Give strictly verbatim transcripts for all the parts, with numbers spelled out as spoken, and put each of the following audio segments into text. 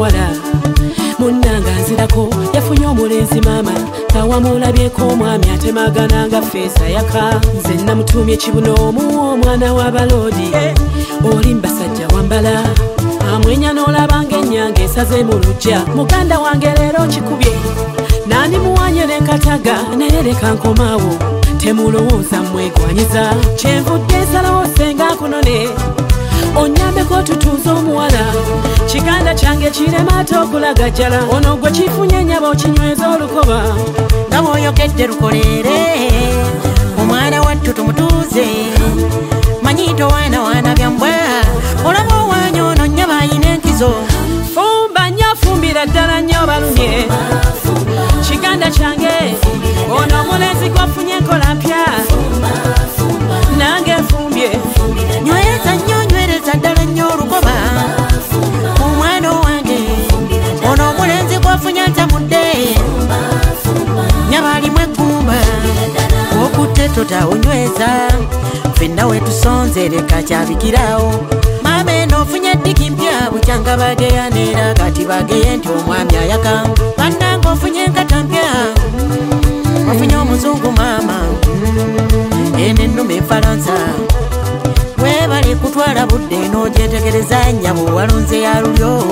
omuwala munnanga nzirako yafunye omulenzi maama kawamulabyeko omwami atemagana nga feesa yaka nze namutumye kibunomu omwana w'abaloodi oli mbasajja wambala amwenya n'olabanga ennyanga esaze mu lujja muganda wange leero kikubye nani muwanye n'enkataga naye leka nkomaawo temulowooza mwegwanyiza kyenvudde nsalawo senga kunone onyambeko tutuuza omuwala kiganda kyange kirema ate okulagajjala ono gwe kifunye nyaba okinyweza olukoba nga bw'oyogedde lukoleere omwana wattu tumutuuze manyi towaana waana byambwa olaba owaanya ono nnyaba ayina enkizo fumba nnyo fumbira ddala nnyo balumye kiganda kyange ono omulenzi gwafunye enkola mpya nange nfumbye nyweza nnyo nywereza ddala nnyo olukoba omwana owange ono omulenzi gwafunye ntamudde nyaba alimu eggumba okutte totaonyweza ffenna wetusonze leka kyabikirawo maama eno ofunye ddiki mpya bukyanga bageyanera kati bageye nti omwami ayaka bannanga ofunye enkata mpya ofunye omuzungu maama eno ennuma enfalansa webale kutwala budde n'ogyetegereza nnyabo walonze ya lulyo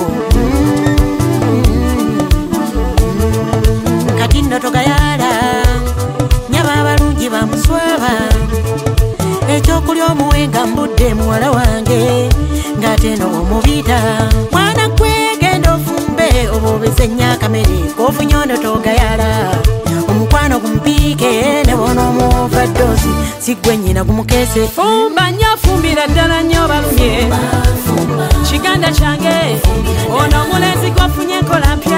kati nno togayala nyaba abalungi bamuswaba ekyokulya omuwenga mbudde muwala wange ng'ate no omubita mwana gwe genda ofumbe oba obese nnyakamere kofunye ono togayala omukwano gumupiike ne bona omuoverdose si gwe nnyina gumukeese fumba nnyo fumbira ddala nnyo balumye kiganda kyange ono omulenzi gwafunye enkola mpya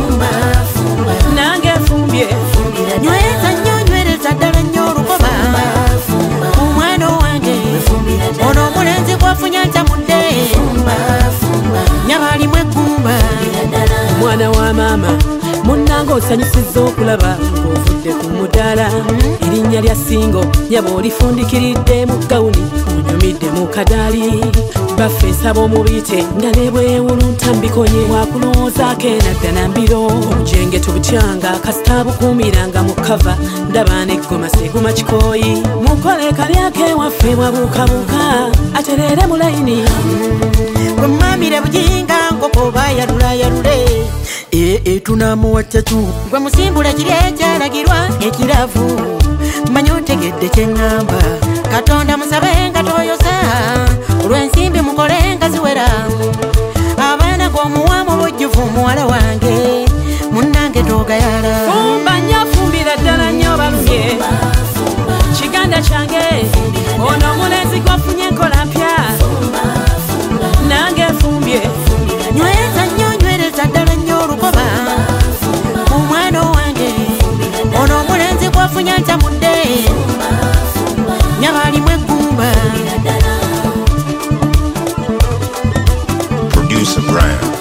nange nfumbye nyweza nnyo nywereza ddala nnyo olukoba omwana owange ono omulenzi gwafunye ntamudde nyaba alimu eggumba mwana wa maama munnanga osanyusizza okulaba ng'ovudde ku mudaala erinnya lya singo nyaba olifundikiridde mu gawuni onyumidde mu kadaali baffe nsaba omubiyite nga ne bwewulunta mbikonye wakulowoozaako enadda na mbiro obujenge tubutyanga kasita bukuumiranga mu kava ndaba neggoma seguma kikooyi mukole kalyako ewaffe mwabuukabuuka aterere mu layini gwemamire bujinga ngokoba yalulayalule ee tunamuwa catu gwe musimbula kiri ekyalagirwa ekiravu manya otegedde kyeŋŋamba katonda musabe nga toyosa olw'ensimbi mukole nga ziwera abaana g'omuwamu bujjuvu muwala wange munnange togayala fumba nnyo fumbira ddala nnyo balumye kiganda kyange ono omulenzi gwafunye enkola mpya nange nfumbye nyweza nnyo nywereza ddala nnyo olukoba omwana owange ono omulenzi gwafunye ntamudde nyaba alimu eggumba Producer Brian.